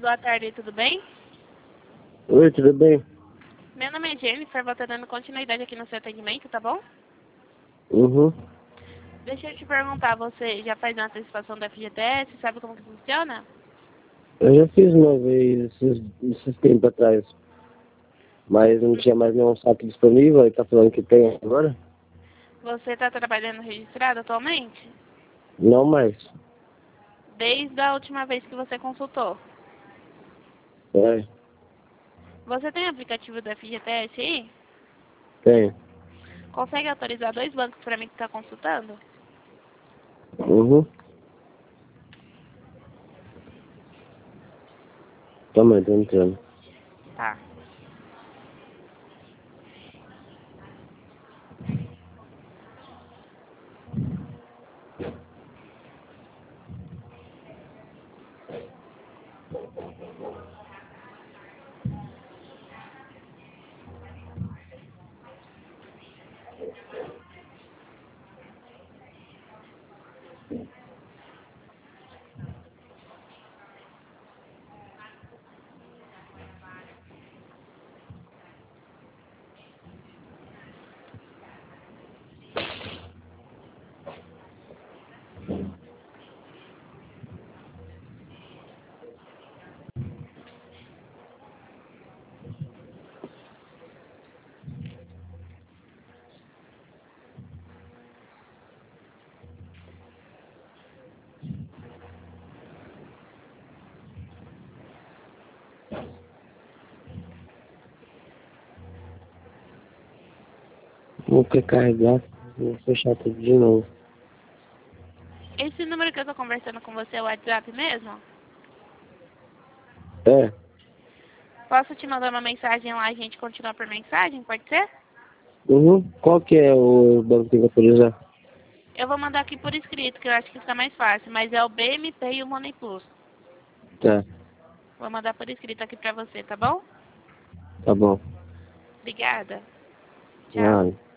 boa tarde, tudo bem? Oi, tudo bem? Meu nome é Jennifer, vou estar dando continuidade aqui no seu atendimento, tá bom? Uhum. Deixa eu te perguntar, você já faz uma antecipação do FGTS, sabe como que funciona? Eu já fiz uma vez, esses tempos atrás, mas não tinha mais nenhum saque disponível, aí tá falando que tem agora? Você está trabalhando registrado atualmente? Não mais. Desde a última vez que você consultou. É, Você tem aplicativo do FGTS aí? tem. Consegue autorizar 2 bancos para mim que está consultando? Uhum. Toma, tô entrando. Tá. Vou carregar, vou fechar tudo de novo. Esse número que eu estou conversando com você é o WhatsApp mesmo? É, Posso te mandar uma mensagem lá e a gente continua por mensagem, pode ser? uhum. Qual que é o banco que eu vou autorizar? Eu vou mandar aqui por escrito, que eu acho que fica mais fácil, mas é o BMP e o Money Plus. Tá, Vou mandar por escrito aqui pra você, tá bom? tá bom. Obrigada. Tchau. Nada.